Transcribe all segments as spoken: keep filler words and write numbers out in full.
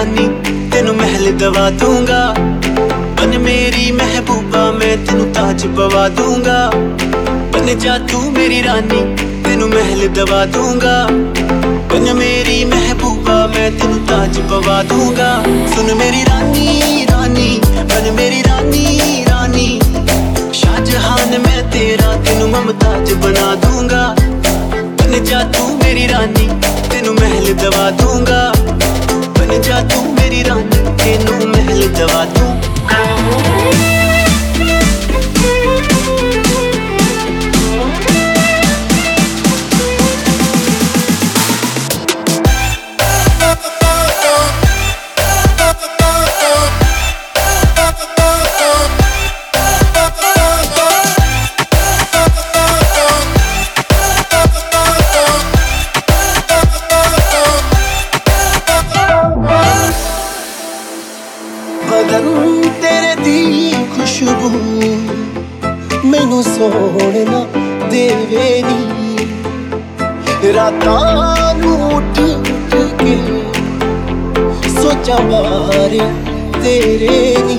रानी तेनू महल दवा दूंगा। बन मेरी महबूबा मैं तेनू ताज पवा दूंगा। बन जा तू मेरी रानी तेनू महल दवा दूंगा। बन मेरी महबूबा मैं तेनू ताज पवा दूंगा। सुन मेरी रानी रानी बन मेरी रानी रानी, शाहजहान मैं तेरा तेनू मुमताज बना दूंगा। बन जा तू मेरी रानी तेनू महल दवा दूंगा। बन जा तू मेरी रानी तेनू महल दवा दूंगा। बदन तेरे दी खुशबू मैनू सोहना देवे नी। रातां नू उठ उठ के सोचा बारे तेरे नी।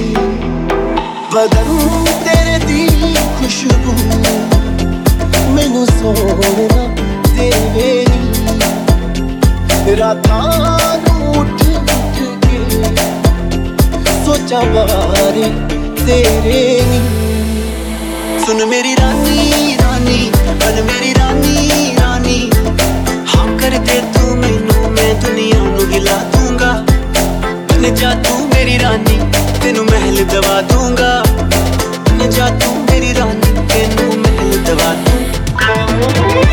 बदन तेरे दी खुशबू मैनू सोहना देवे नी। रातां नू उठ उठ के सोचा बारे तेरे नी। सुन मेरी रानी रानी बन मेरी रानी रानी, हाँ कर दे तू मैनू मैं दुनिया नू हिला दूंगा। बन जा तू मेरी रानी तेनू महल दवा दूंगा। बन जा तू मेरी रानी तेनू महल दवा दूंगा।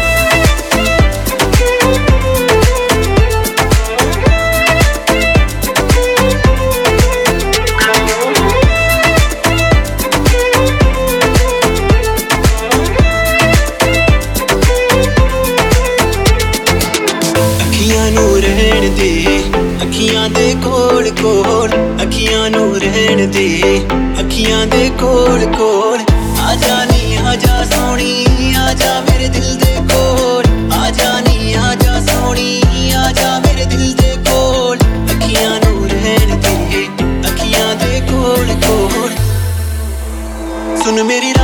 अखियां नू रहण दे अखियां दे कोल कोल, अखियां नू रहण दे अखियां दे कोल कोल। आजा नी आजा सोनी आजा मेरे दिल दे कोल। आजा नी आजा सोनी आजा मेरे दिल दे कोल। अखियां नू रहण दे अखियां दे कोल कोल। सुन मेरी